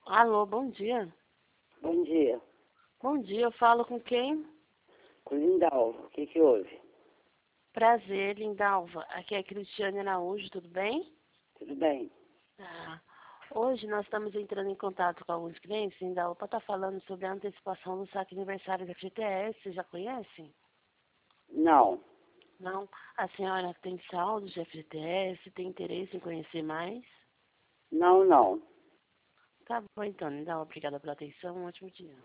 Alô, bom dia. Bom dia. Bom dia, eu falo com quem? Com Lindalva, o que que houve? Prazer, Lindalva. Aqui é Cristiane Araújo, tudo bem? Tudo bem? Ah, hoje nós estamos entrando em contato com alguns clientes, Lindalva, para estar falando sobre a antecipação do saque aniversário da FGTS. Vocês já conhecem? Não, Não? A senhora tem saldo de FGTS, tem interesse em conhecer mais? não. Tá bom então, Lindalva. Obrigada pela atenção. Um ótimo dia.